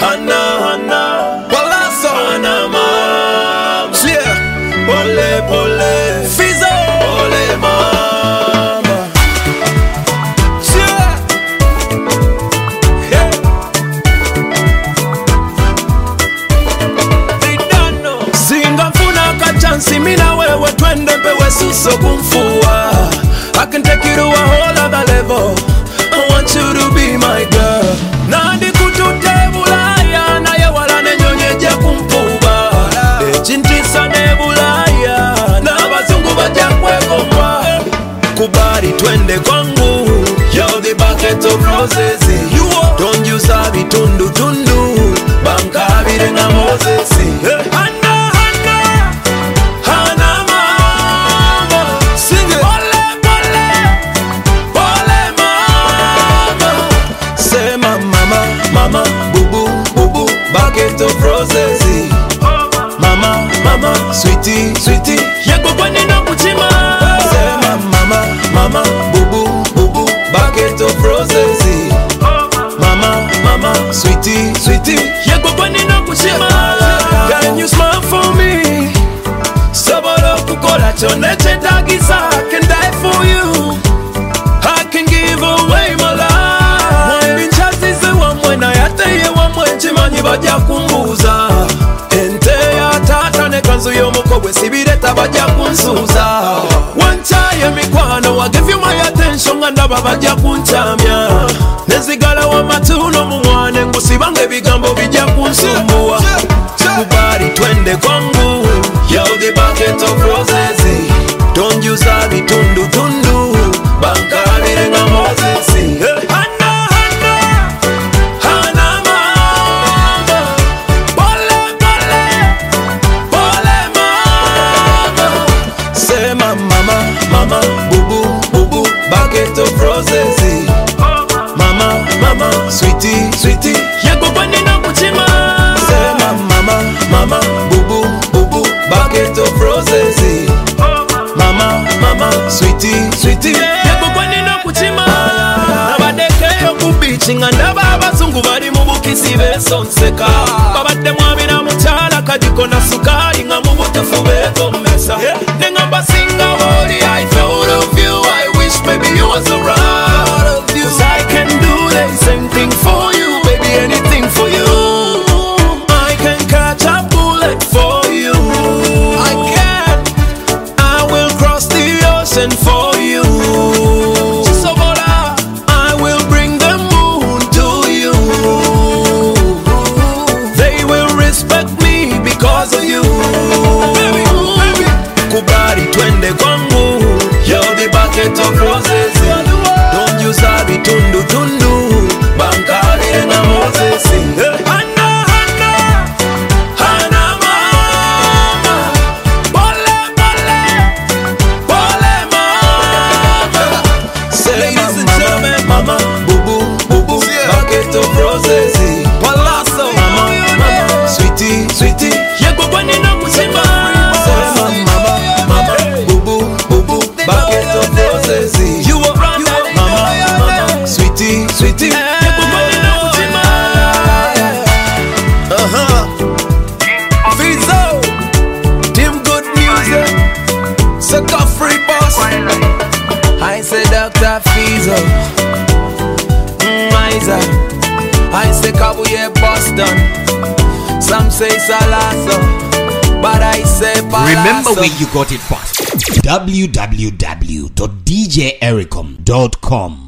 Hana, Palazzo, Hana mama, yeah, pole, Fizo, pole mama, yeah, yeah. They don't know. Singa mfuna kachansi mina wewe twende pewe suso kumfua. I can take you to a whole other level. I want you to be my girl. Nandi kutute bulaya na ye wala nenyonyeje kumpuba. Echintisa ne bulaya na bazungu baja kwegomba. Kubali twende kwangu. You're the bucket of roses. Don't use a bitundu tundu. Banka birenga Moses. Mama, boo boo, bucket of roses. Mama, sweetie, yego kwani no kuchima. Say mama, boo boo, bucket of roses. Mama, sweetie, yego kwani no kuchima. Can you smile for me? Saboro kukola chone chetagisa. I can die for you. I can give away my life. Chimanyi bajja kumbuuza ente ya tata ne kanzu y'omukobwe sibireta bajja kunsuuza wanchaye mikwano I give you my attention nga ndaba bajja kunkyamya nezigala w'amatuno mu mwane ngusibanga ebigambo bijja kunsumbuwa kubali twende kwangu you're the bucket of roses don't use a bitundu tundu bankabire nga Moses Mama, boo boo, bucket of roses. Mama, sweetie, yego kwani no kuchima. Say mama, boo boo, bucket of roses. Mama, sweetie, yego kwani no kuchima. Nabadeke yo kubichi ngandaba abazungu bali mu bukisi besonseka. Babadde mwabira mukyala kadiko na sukali nga mu butufu betomesa. Nengamba singa woli I thought of you. I wish maybe you was around. Cause I can do the same thing for you, baby, anything for you. I can catch a bullet for you. I will cross the ocean for you. I will bring the moon to you. They will respect me because of you. Baby, kubali twende kwangu. You're the bucket of roses. Don't use a bitundu tundu. Bankari na Moses. Hana mama. Pole mama. Say ladies and gentlemen, mama, boo boo, bucket of roses. Palazzo, mama, sweetie, yego kwani no kuchima. Say mama, boo boo, bucket of roses. You are mama, sweetie, yego kwani no kuchima. Fizo, Team Good Music, Sucker Free Boss. I say Dr. Fizo, I say Kabuye Boston. Some say Salazo, but I say Palazzo. Remember where you got it first. www.djericom.com